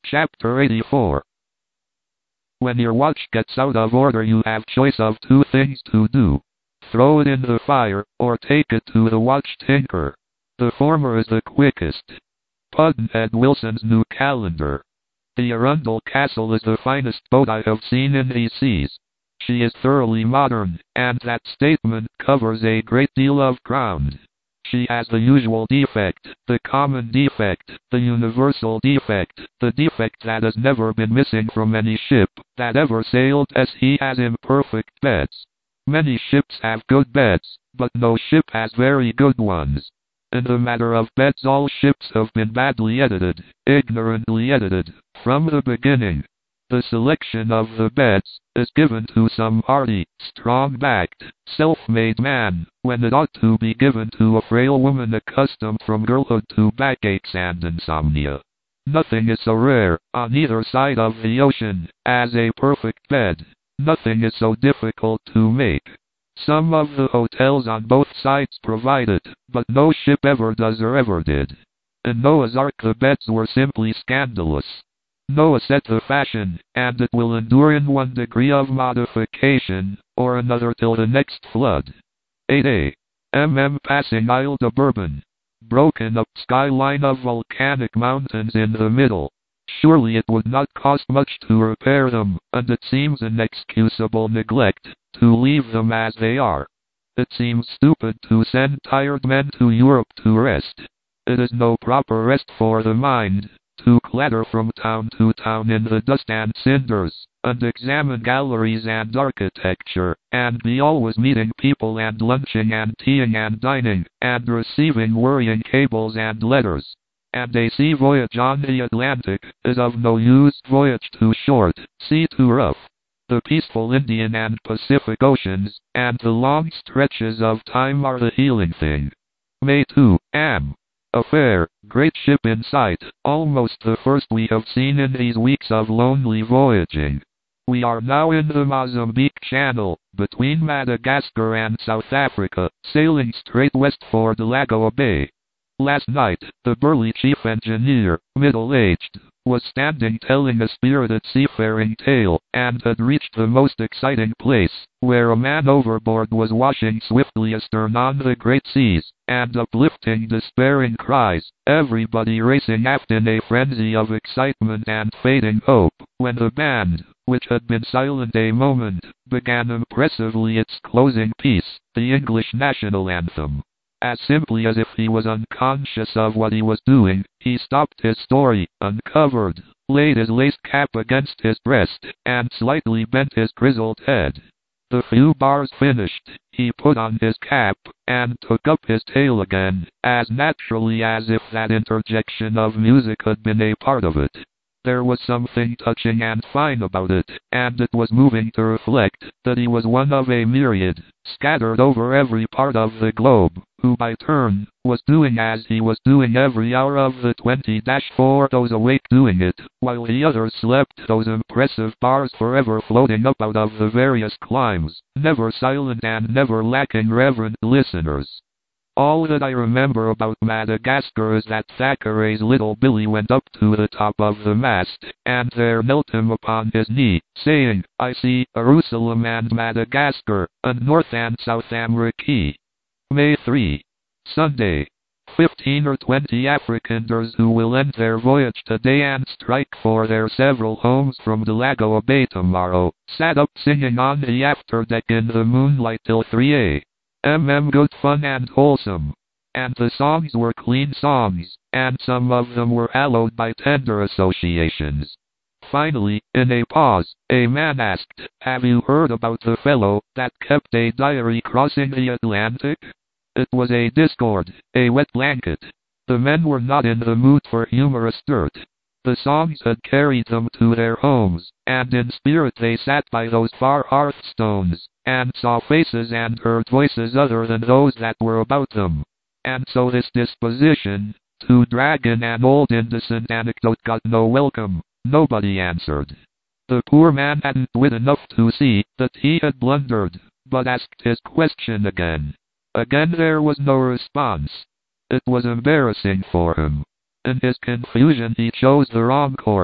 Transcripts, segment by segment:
Chapter 84. When your watch gets out of order, you have choice of two things to do. Throw it in the fire, or take it to the watch tinker. The former is the quickest. Pudd'nhead Wilson's New Calendar. The Arundel Castle is the finest boat I have seen in these seas. She is thoroughly modern, and that statement covers a great deal of ground. She has the usual defect, the common defect, the universal defect, the defect that has never been missing from any ship that ever sailed. She has imperfect beds. Many ships have good beds, but no ship has very good ones. In the matter of beds, all ships have been badly edited, ignorantly edited, from the beginning. The selection of the beds is given to some hardy, strong-backed, self-made man, when it ought to be given to a frail woman accustomed from girlhood to backaches and insomnia. Nothing is so rare, on either side of the ocean, as a perfect bed. Nothing is so difficult to make. Some of the hotels on both sides provide it, but no ship ever does or ever did. In Noah's Ark the beds were simply scandalous. Noah set the fashion, and it will endure in one degree of modification, or another till the next flood. 8a. Passing Isle de Bourbon. Broken up skyline of volcanic mountains in the middle. Surely it would not cost much to repair them, and it seems inexcusable neglect to leave them as they are. It seems stupid to send tired men to Europe to rest. It is no proper rest for the mind to clatter from town to town in the dust and cinders, and examine galleries and architecture, and be always meeting people and lunching and teaing and dining, and receiving worrying cables and letters. And a sea voyage on the Atlantic is of no use. Voyage too short, sea too rough. The peaceful Indian and Pacific Oceans, and the long stretches of time are the healing thing. May 2, am. A fair, great ship in sight, almost the first we have seen in these weeks of lonely voyaging. We are now in the Mozambique Channel, between Madagascar and South Africa, sailing straight west for Delagoa Bay. Last night, the burly chief engineer, middle-aged, was standing telling a spirited seafaring tale, and had reached the most exciting place, where a man overboard was washing swiftly astern on the great seas, and uplifting despairing cries, everybody racing aft in a frenzy of excitement and fading hope, when the band, which had been silent a moment, began impressively its closing piece, the English national anthem. As simply as if he was unconscious of what he was doing, he stopped his story, uncovered, laid his laced cap against his breast, and slightly bent his grizzled head. The few bars finished, he put on his cap, and took up his tale again, as naturally as if that interjection of music had been a part of it. There was something touching and fine about it, and it was moving to reflect that he was one of a myriad, scattered over every part of the globe, who by turn was doing as he was doing every hour of the 20-4, those awake doing it, while the others slept, those impressive bars forever floating up out of the various climes, never silent and never lacking reverent listeners. All that I remember about Madagascar is that Thackeray's little Billy went up to the top of the mast, and there knelt him upon his knee, saying, "I see Jerusalem and Madagascar, and North and South America." May 3. Sunday. 15 or 20 Africanders who will end their voyage today and strike for their several homes from Delagoa Bay tomorrow, sat up singing on the afterdeck in the moonlight till 3 a.m. Good fun and wholesome. And the songs were clean songs, and some of them were hallowed by tender associations. Finally, in a pause, a man asked, "Have you heard about the fellow that kept a diary crossing the Atlantic?" It was a discord, a wet blanket. The men were not in the mood for humorous dirt. The songs had carried them to their homes, and in spirit they sat by those far hearthstones, and saw faces and heard voices other than those that were about them. And so this disposition to drag in an old indecent anecdote got no welcome. Nobody answered. The poor man hadn't wit enough to see that he had blundered, but asked his question again. Again there was no response. It was embarrassing for him. In his confusion he chose the wrong course,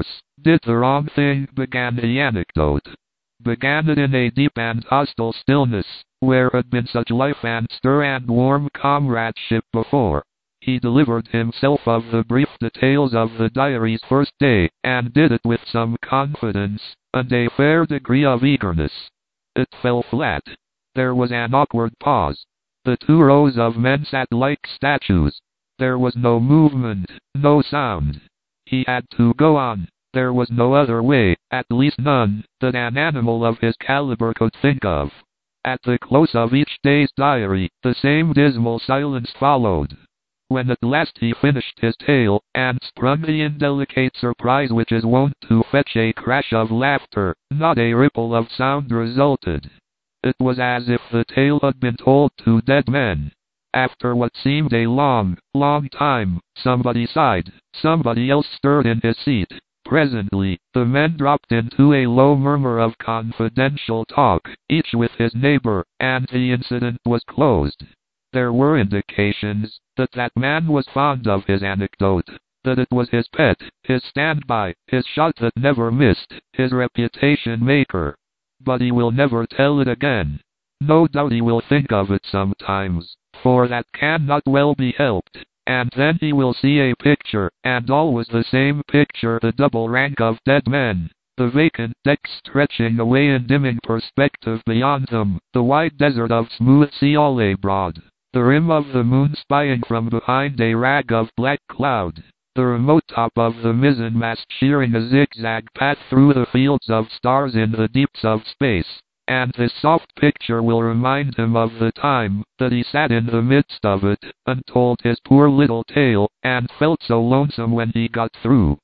did the wrong thing, began the anecdote. Began it in a deep and hostile stillness, where had been such life and stir and warm comradeship before. He delivered himself of the brief details of the diary's first day, and did it with some confidence, and a fair degree of eagerness. It fell flat. There was an awkward pause. The two rows of men sat like statues. There was no movement, no sound. He had to go on. There was no other way, at least none, that an animal of his caliber could think of. At the close of each day's diary, the same dismal silence followed. When at last he finished his tale, and sprung the indelicate surprise which is wont to fetch a crash of laughter, not a ripple of sound resulted. It was as if the tale had been told to dead men. After what seemed a long, long time, somebody sighed, somebody else stirred in his seat. Presently, the men dropped into a low murmur of confidential talk, each with his neighbor, and the incident was closed. There were indications that that man was fond of his anecdote, that it was his pet, his standby, his shot that never missed, his reputation maker. But he will never tell it again. No doubt he will think of it sometimes, for that cannot well be helped. And then he will see a picture, and always the same picture, the double rank of dead men, the vacant decks stretching away in dimming perspective beyond them, the wide desert of smooth sea all abroad, the rim of the moon spying from behind a rag of black cloud, the remote top of the mizzenmast shearing a zigzag path through the fields of stars in the deeps of space. And this soft picture will remind him of the time that he sat in the midst of it, and told his poor little tale, and felt so lonesome when he got through.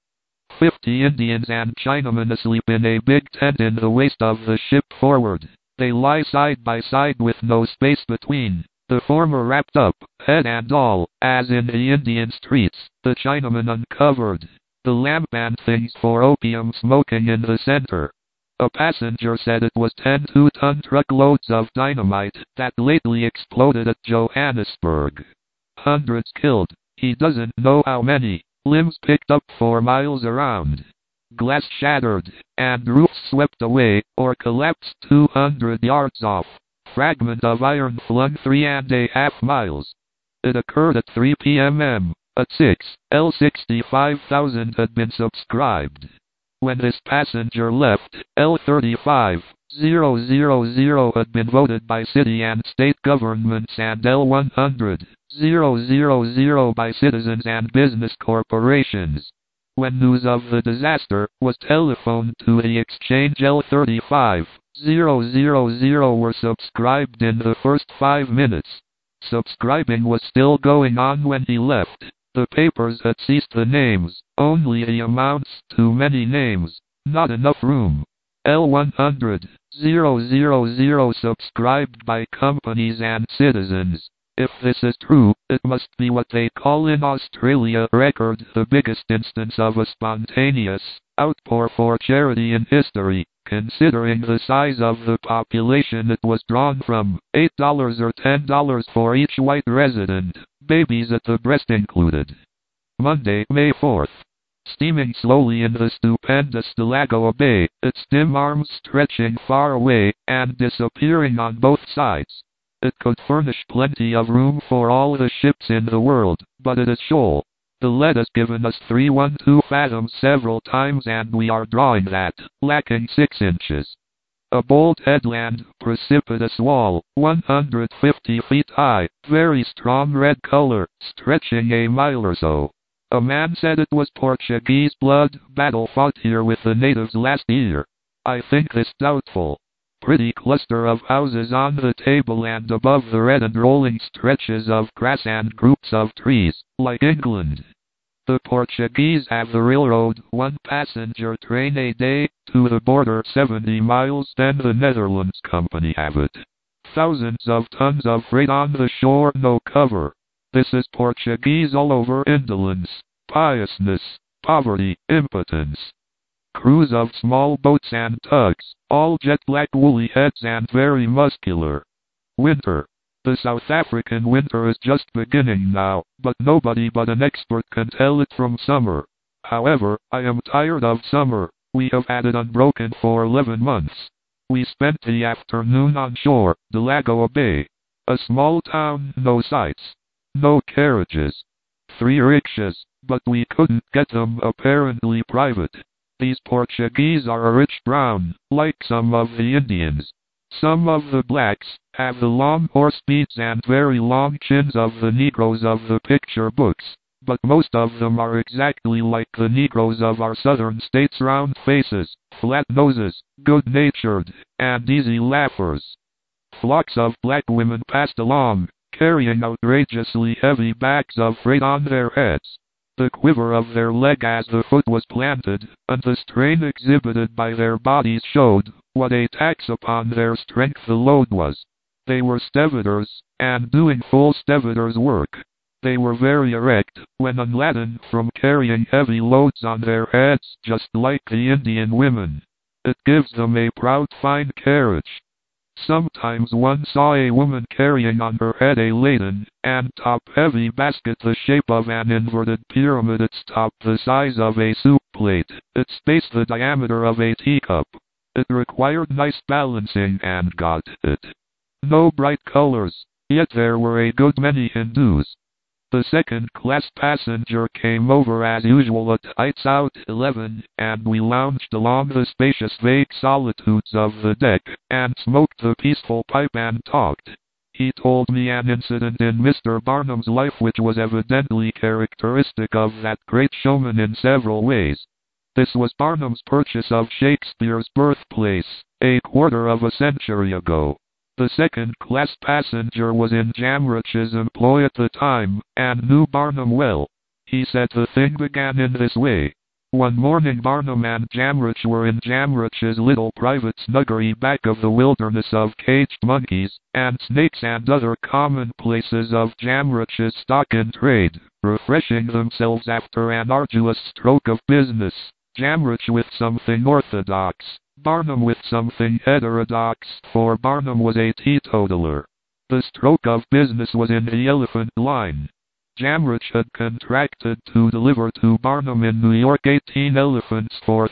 50 Indians and Chinamen asleep in a big tent in the waist of the ship forward. They lie side by side with no space between. The former wrapped up, head and all, as in the Indian streets, the Chinaman uncovered. The lamp and things for opium smoking in the center. A passenger said it was 10 2-ton truckloads of dynamite that lately exploded at Johannesburg. Hundreds killed, he doesn't know how many, limbs picked up for miles around. Glass shattered, and roofs swept away, or collapsed 200 yards off. Fragment of iron flung 3.5 miles. It occurred at 3 p.m. At 6, L65,000 had been subscribed. When this passenger left, L35,000 had been voted by city and state governments, and L100,000 by citizens and business corporations. When news of the disaster was telephoned to the exchange, L35,000 were subscribed in the first 5 minutes. Subscribing was still going on when he left. The papers had ceased the names, only the amounts, too many names, not enough room. L100,000 subscribed by companies and citizens. If this is true, it must be what they call in Australia record, the biggest instance of a spontaneous outpour for charity in history, considering the size of the population it was drawn from, $8 or $10 for each white resident, babies at the breast included. Monday, May 4th. Steaming slowly in the stupendous Delagoa Bay, its dim arms stretching far away, and disappearing on both sides. It could furnish plenty of room for all the ships in the world, but it is shoal. The lead has given us 312 fathoms several times, and we are drawing that, lacking 6 inches. A bold headland, precipitous wall, 150 feet high, very strong red color, stretching a mile or so. A man said it was Portuguese blood, battle fought here with the natives last year. I think this doubtful. Pretty cluster of houses on the table, and above the red and rolling stretches of grass and groups of trees, like England. The Portuguese have the railroad, 1 passenger train a day, to the border 70 miles, then the Netherlands company have it. Thousands of tons of freight on the shore, no cover. This is Portuguese all over: indolence, piousness, poverty, impotence. Crews of small boats and tugs, all jet-black woolly heads and very muscular. Winter. The South African winter is just beginning now, but nobody but an expert can tell it from summer. However, I am tired of summer. We have had it unbroken for 11 months. We spent the afternoon on shore, Delagoa Bay. A small town, no sights. No carriages. 3 rickshaws, but we couldn't get them apparently private. These Portuguese are a rich brown, like some of the Indians. Some of the blacks have the long horse beards and very long chins of the Negroes of the picture books, but most of them are exactly like the Negroes of our southern states: round faces, flat noses, good-natured, and easy laughers. Flocks of black women passed along, carrying outrageously heavy bags of freight on their heads. The quiver of their leg as the foot was planted, and the strain exhibited by their bodies showed what a tax upon their strength the load was. They were stevedores, and doing full stevedores' work. They were very erect, when unladen, from carrying heavy loads on their heads, just like the Indian women. It gives them a proud, fine carriage. Sometimes one saw a woman carrying on her head a laden and top-heavy basket the shape of an inverted pyramid, its top the size of a soup plate, its base the diameter of a teacup. It required nice balancing and got it. No bright colors, yet there were a good many Hindus. The second-class passenger came over as usual at lights out 11, and we lounged along the spacious vague solitudes of the deck, and smoked the peaceful pipe and talked. He told me an incident in Mr. Barnum's life which was evidently characteristic of that great showman in several ways. This was Barnum's purchase of Shakespeare's birthplace, a quarter of a century ago. The second-class passenger was in Jamrich's employ at the time, and knew Barnum well. He said the thing began in this way. One morning Barnum and Jamrich were in Jamrich's little private snuggery back of the wilderness of caged monkeys, and snakes and other commonplaces of Jamrich's stock in trade, refreshing themselves after an arduous stroke of business, Jamrich with something orthodox, Barnum with something heterodox, for Barnum was a teetotaler. The stroke of business was in the elephant line. Jamrich had contracted to deliver to Barnum in New York 18 elephants for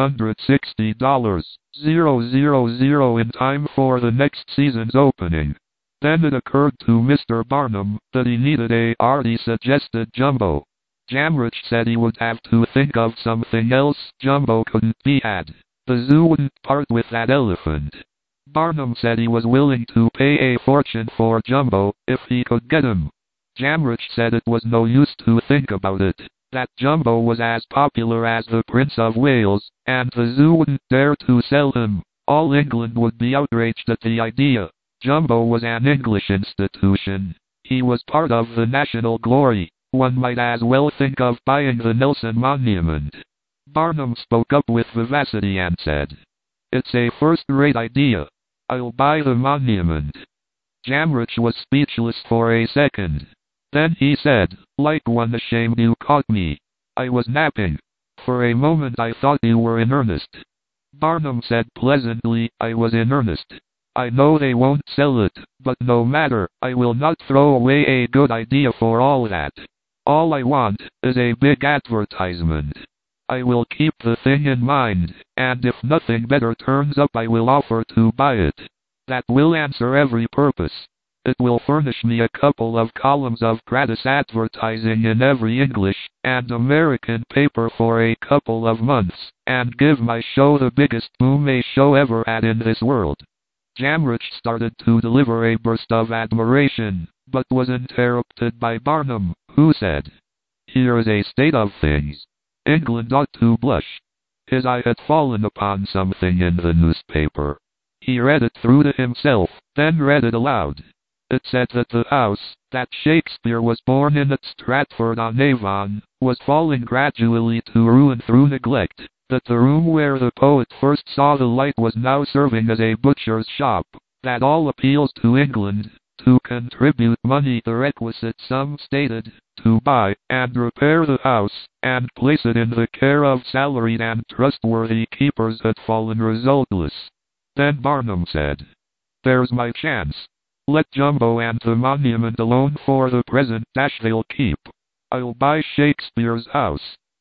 $360,000 in time for the next season's opening. Then it occurred to Mr. Barnum that he needed a he suggested Jumbo. Jamrich said he would have to think of something else. Jumbo couldn't be had. The zoo wouldn't part with that elephant. Barnum said he was willing to pay a fortune for Jumbo, if he could get him. Jamrich said it was no use to think about it, that Jumbo was as popular as the Prince of Wales, and the zoo wouldn't dare to sell him. All England would be outraged at the idea. Jumbo was an English institution. He was part of the national glory. One might as well think of buying the Nelson Monument. Barnum spoke up with vivacity and said, "It's a first-rate idea. I'll buy the monument." Jamrich was speechless for a second. Then he said, like one ashamed, "You caught me. I was napping. For a moment I thought you were in earnest." Barnum said pleasantly, "I was in earnest. I know they won't sell it, but no matter, I will not throw away a good idea for all that. All I want is a big advertisement. I will keep the thing in mind, and if nothing better turns up I will offer to buy it. That will answer every purpose. It will furnish me a couple of columns of gratis advertising in every English and American paper for a couple of months, and give my show the biggest boom a show ever had in this world." Jamrich started to deliver a burst of admiration, but was interrupted by Barnum, who said, "Here is a state of things. England ought to blush." His eye had fallen upon something in the newspaper. He read it through to himself, then read it aloud. It said that the house that Shakespeare was born in at Stratford-on-Avon was falling gradually to ruin through neglect, that the room where the poet first saw the light was now serving as a butcher's shop, that all appeals to England to contribute money, the requisite sum stated, to buy and repair the house, and place it in the care of salaried and trustworthy keepers, had fallen resultless. Then Barnum said, "There's my chance. Let Jumbo and the monument alone for the present. They'll keep. I'll buy Shakespeare's house."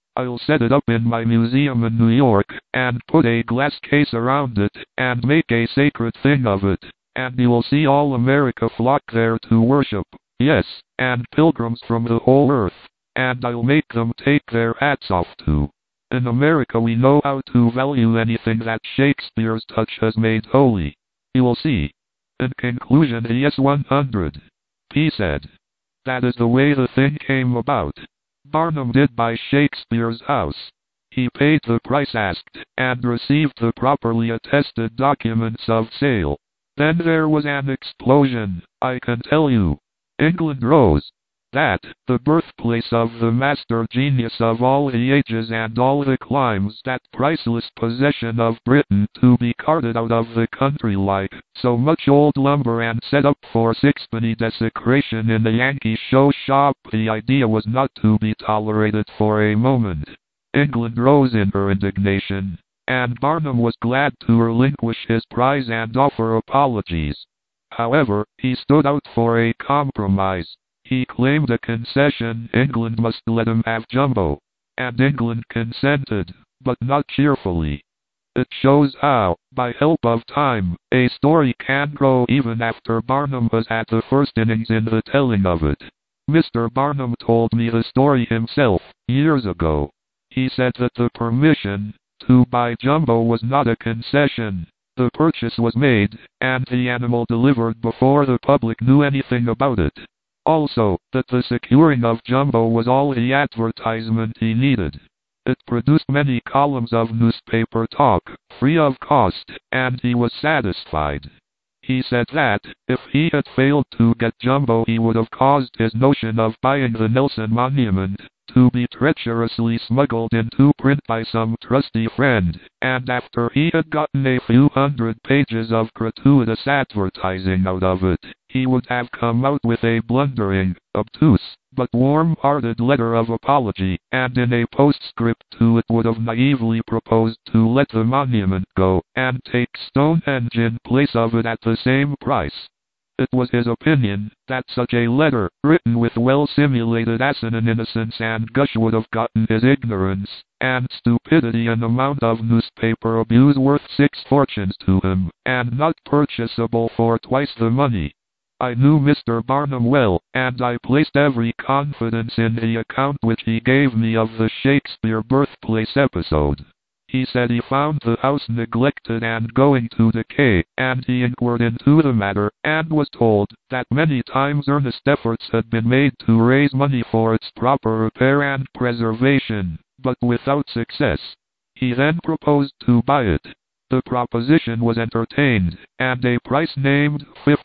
I'll set it up in my museum in New York, and put a glass case around it, and make a sacred thing of it, and you'll see all America flock there to worship, yes, and pilgrims from the whole earth, and I'll make them take their hats off too. In America we know how to value anything that Shakespeare's touch has made holy. You'll see. In conclusion, yes, 100. P said. That is the way the thing came about. Barnum did buy Shakespeare's house. He paid the price asked, and received the properly attested documents of sale. Then there was an explosion, I can tell you. England rose. That, the birthplace of the master genius of all the ages and all the climes, that priceless possession of Britain, to be carted out of the country like so much old lumber and set up for sixpenny desecration in the Yankee show shop, the idea was not to be tolerated for a moment. England rose in her indignation, and Barnum was glad to relinquish his prize and offer apologies. However, he stood out for a compromise. He claimed a concession. England must let him have Jumbo. And England consented, but not cheerfully. It shows how, by help of time, a story can grow even after Barnum has had the first innings in the telling of it. Mr. Barnum told me the story himself, years ago. He said that the permission to buy Jumbo was not a concession. The purchase was made, and the animal delivered before the public knew anything about it. Also, that the securing of Jumbo was all the advertisement he needed. It produced many columns of newspaper talk, free of cost, and he was satisfied. He said that, if he had failed to get Jumbo, he would have caused his notion of buying the Nelson Monument to be treacherously smuggled into print by some trusty friend, and after he had gotten a few hundred pages of gratuitous advertising out of it, he would have come out with a blundering, obtuse, but warm-hearted letter of apology, and in a postscript to it would have naively proposed to let the monument go, and take Stonehenge in place of it at the same price. It was his opinion that such a letter, written with well-simulated asinine innocence and gush, would have gotten his ignorance and stupidity an amount of newspaper abuse worth 6 fortunes to him, and not purchasable for twice the money. I knew Mr. Barnum well, and I placed every confidence in the account which he gave me of the Shakespeare birthplace episode. He said he found the house neglected and going to decay, and he inquired into the matter, and was told that many times earnest efforts had been made to raise money for its proper repair and preservation, but without success. He then proposed to buy it. The proposition was entertained, and a price named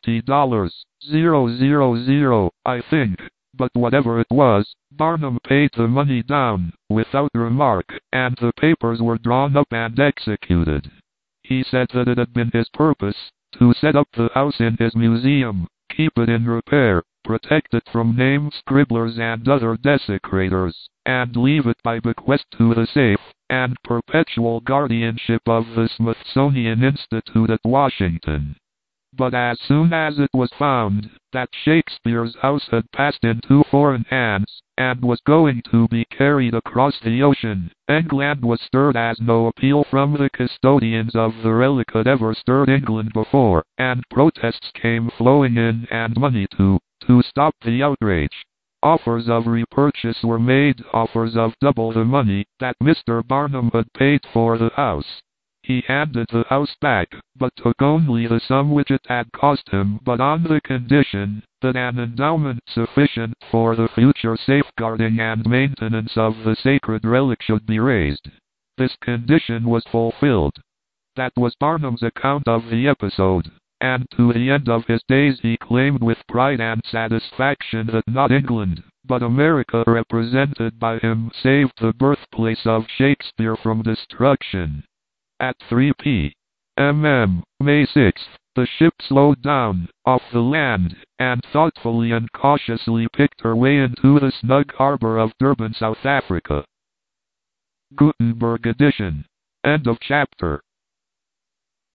$50,000, I think. But whatever it was, Barnum paid the money down, without remark, and the papers were drawn up and executed. He said that it had been his purpose to set up the house in his museum, keep it in repair, protect it from name scribblers and other desecrators, and leave it by bequest to the safe and perpetual guardianship of the Smithsonian Institute at Washington. But as soon as it was found that Shakespeare's house had passed into foreign hands, and was going to be carried across the ocean, England was stirred as no appeal from the custodians of the relic had ever stirred England before, and protests came flowing in and money to stop the outrage. Offers of repurchase were made, offers of double the money that Mr. Barnum had paid for the house. He handed the house back, but took only the sum which it had cost him, but on the condition that an endowment sufficient for the future safeguarding and maintenance of the sacred relic should be raised. This condition was fulfilled. That was Barnum's account of the episode, and to the end of his days he claimed with pride and satisfaction that not England, but America represented by him, saved the birthplace of Shakespeare from destruction. At 3 p.m. May 6th, the ship slowed down off the land, and thoughtfully and cautiously picked her way into the snug harbor of Durban, South Africa. Gutenberg edition. End of chapter.